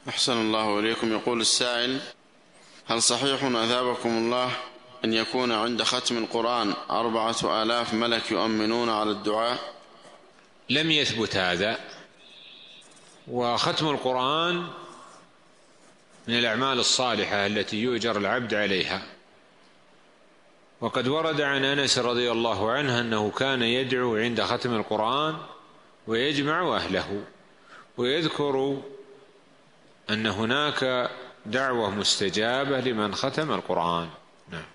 أحسن الله إليكم. يقول السائل: هل صحيح أثابكم الله أن يكون عند ختم القرآن 4000 ملك يؤمنون على الدعاء؟ لم يثبت هذا، وختم القرآن من الأعمال الصالحة التي يؤجر العبد عليها، وقد ورد عن أنس رضي الله عنه أنه كان يدعو عند ختم القرآن ويجمع أهله، ويذكر أن هناك دعوة مستجابة لمن ختم القرآن. نعم.